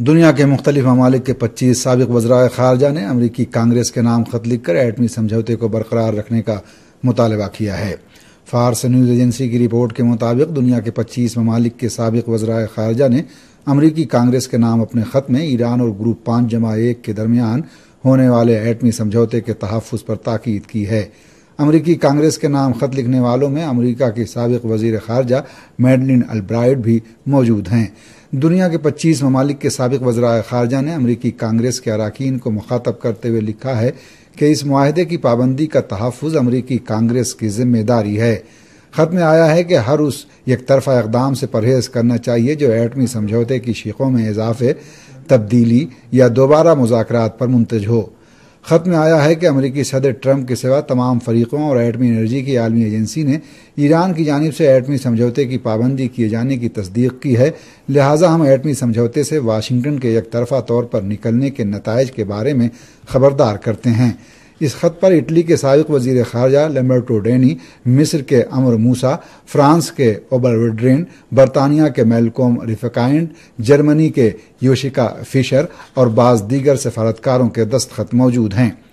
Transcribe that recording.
دنیا کے مختلف ممالک کے 25 سابق وزرائے خارجہ نے امریکی کانگریس کے نام خط لکھ کر ایٹمی سمجھوتے کو برقرار رکھنے کا مطالبہ کیا ہے۔ فارس نیوز ایجنسی کی رپورٹ کے مطابق دنیا کے 25 ممالک کے سابق وزرائے خارجہ نے امریکی کانگریس کے نام اپنے خط میں ایران اور گروپ 5+1 کے درمیان ہونے والے ایٹمی سمجھوتے کے تحفظ پر تاکید کی ہے۔ امریکی کانگریس کے نام خط لکھنے والوں میں امریکہ کی سابق وزیر خارجہ میڈلین البرائٹ بھی موجود ہیں۔ دنیا کے 25 ممالک کے سابق وزرائے خارجہ نے امریکی کانگریس کے اراکین کو مخاطب کرتے ہوئے لکھا ہے کہ اس معاہدے کی پابندی کا تحفظ امریکی کانگریس کی ذمہ داری ہے۔ خط میں آیا ہے کہ ہر اس یک طرفہ اقدام سے پرہیز کرنا چاہیے جو ایٹمی سمجھوتے کی شیخوں میں اضافے، تبدیلی یا دوبارہ مذاکرات پر منتج ہو۔ خط میں آیا ہے کہ امریکی صدر ٹرمپ کے سوا تمام فریقوں اور ایٹمی انرجی کی عالمی ایجنسی نے ایران کی جانب سے ایٹمی سمجھوتے کی پابندی کیے جانے کی تصدیق کی ہے، لہٰذا ہم ایٹمی سمجھوتے سے واشنگٹن کے یک طرفہ طور پر نکلنے کے نتائج کے بارے میں خبردار کرتے ہیں۔ اس خط پر اٹلی کے سابق وزیر خارجہ لمبرٹو ڈینی، مصر کے عمر موسیٰ، فرانس کے اوبر وڈرین، برطانیہ کے میلکوم ریفکائنڈ، جرمنی کے یوشیکا فشر اور بعض دیگر سفارتکاروں کے دستخط موجود ہیں۔